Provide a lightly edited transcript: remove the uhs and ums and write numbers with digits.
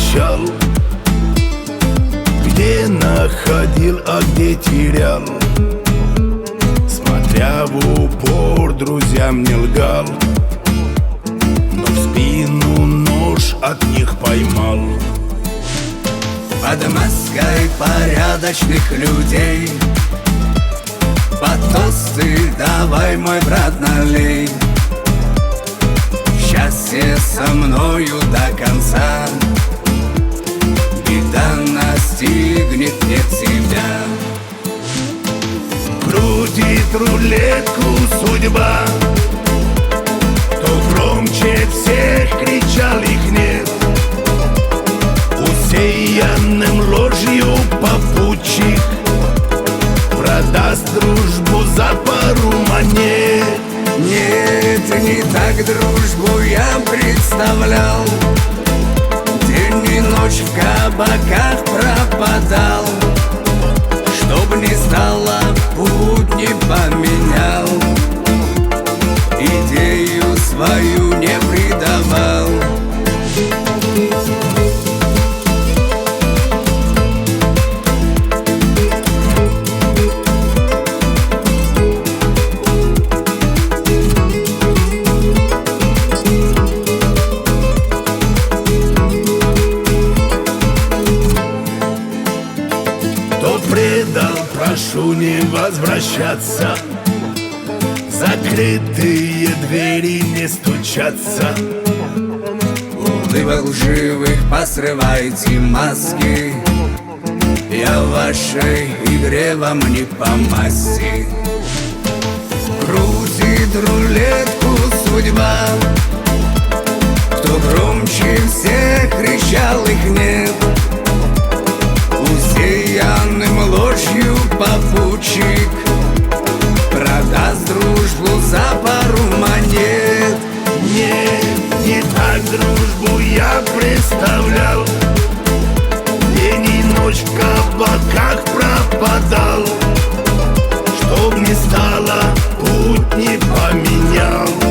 встречал, где находил, а где терял. Смотря в упор, друзьям не лгал, но в спину нож от них поймал. Под маской порядочных людей под тосты давай, мой брат, налей. Счастье со мною до конца, беда настигнет не тебя. Крутит рулетку судьба, кто громче всех кричал, их нет. Усеянным ложью попутчик продаст дружбу за пару монет. Нет, не так дружбу я представлял, день и ночь в кабаках пропадал. Чтоб не стало, путь не поменял, идею свою не предавал. Кто предал, прошу не возвращаться, закрытые двери не стучатся. Вы лживых посрывайте маски, я в вашей игре вам не по масти. Крутит рулетку судьба, кто громче всех кричал, их нет. Усеянным ложью попутчик продаст дружбу за пару монет. Нет, не так дружбу я представлял, день и ночь в кабаках пропадал. Чтоб не стало, путь не поменял.